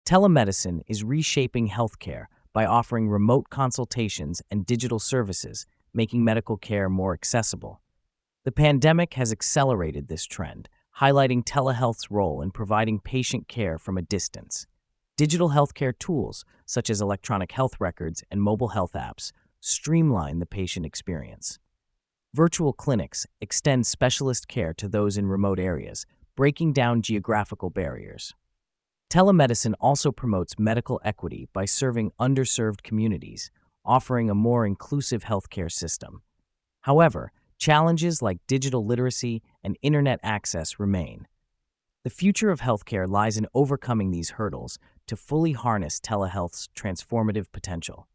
Telemedicine is reshaping healthcare by offering remote consultations and digital services, making medical care more accessible. The pandemic has accelerated this trend, highlighting telehealth's role in providing patient care from a distance. Digital healthcare tools, such as electronic health records and mobile health apps, streamline the patient experience. Virtual clinics extend specialist care to those in remote areas, breaking down geographical barriers. Telemedicine also promotes medical equity by serving underserved communities, offering a more inclusive healthcare system. However, challenges like digital literacy and internet access remain. The future of healthcare lies in overcoming these hurdles to fully harness telehealth's transformative potential.